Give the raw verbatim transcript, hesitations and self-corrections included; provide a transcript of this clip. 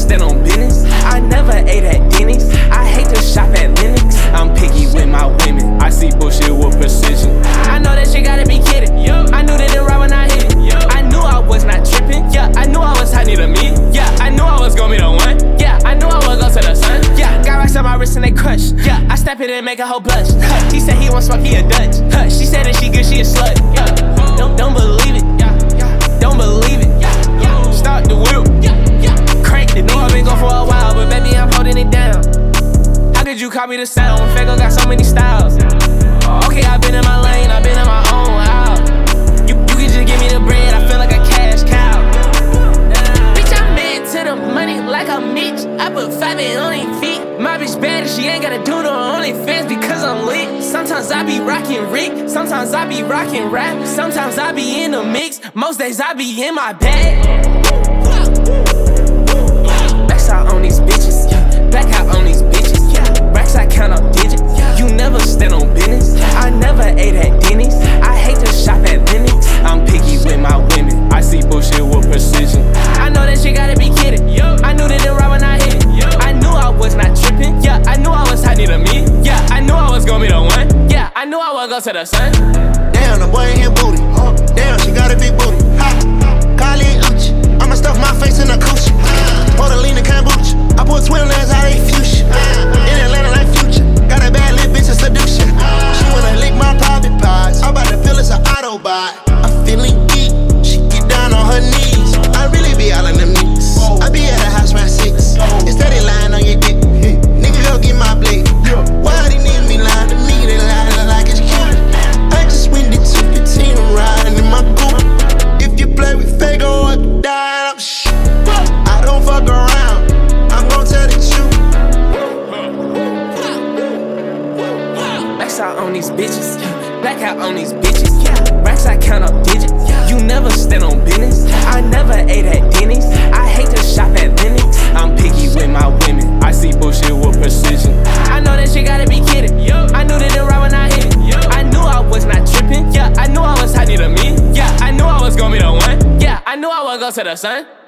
stand on business. I never ate at Denny's. I hate to shop at Lennox. I'm picky with my women. I see bullshit with precision. I know that shit gotta be kidding. I knew that it right when I hit it. I knew I was not tripping. Yeah, I knew I was hot, need a me. Yeah, I knew I was gonna be the one. Yeah, I knew I would go to the sun. Yeah, got rocks on my wrist and they crush. Yeah, I step it and make a whole blush. Huh, he said he won't smoke, he a Dutch. Huh, she said that she good, she a slut. Yeah, don't, don't believe it. Yeah, don't believe it. Yeah, start the wheel. Yeah, crank it. Know I've been gone for a while, but baby, I'm holding it down. How could you copy the sound when Fago got so many styles? Okay, I've been in my lane, I've been in my own out. You, you can just give me the bread, I feel like a cash cow. Bitch, I'm mad to the money like a Mitch. I put five in on eight feet. My bitch bad and she ain't gotta do no OnlyFans because I'm lit. Sometimes I be rockin' Rick, sometimes I be rockin' rap, sometimes I be in the mix, most days I be in my bag. Backs out on these bitches, back out on these bitches. Racks I count up digits, you never stand on business. I never ate at Denny's. I hate to shop at Lennox. I'm picky with my women. I see bullshit with precision. I know that shit gotta be kidding. I knew that it right when I hit it. I knew I was not tripping. Yeah, I knew I was hot, need a me. Yeah, I knew I was gonna be the one. Yeah, I knew I would go to the sun. Damn, the boy ain't here booty. Damn, she got a big booty. Kylie ain't Uchi. I'ma stuff my face in a coochie. Portalina kombucha. I put twin lens out, ain't fuchsia. In Atlanta like Future. Got a bad little bitch of seduction. She wanna lick my private parts. I'm about to feel it's an Autobot. I'm feeling geek. She get down on her knees. I really be all in them niggas. I be at the house round six. Instead of lying on your dick. Nigga go get my blade. Why these niggas be lying to me? They lying like it's cute. I just went to two fifteen riding in my coupe. If you play with Fago, I can die. I'm shh. I don't fuck around. I'm gon' tell the truth. Backs out on these bitches, back out on these bitches. Racks I count up digits. You never stand on business. I never ate at Denny's. I hate to shop at Lennox. I'm picky with my women. I see bullshit with precision. I know that shit gotta be kidding. I knew that it right when I hit it. I knew I was not tripping. Yeah, I knew I was hot, need a me. Yeah, I knew I was gonna be the one. Yeah, I knew I would go to the sun.